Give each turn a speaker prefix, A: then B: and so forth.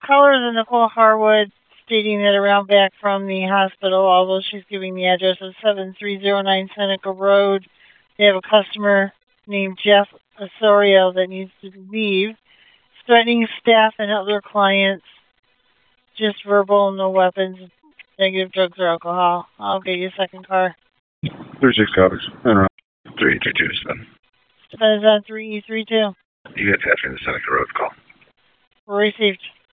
A: caller is Nicole Harwood, stating that around back from the hospital, although she's giving the address of 7309 Seneca Road, they have a customer named Jeff Osorio that needs to leave, threatening staff and other clients, just verbal, no weapons, negative drugs or alcohol. I'll get you a second car.
B: 36 copies. And around 322
A: That is on 3E32.
B: You get attaching the Seneca Road call.
A: Received.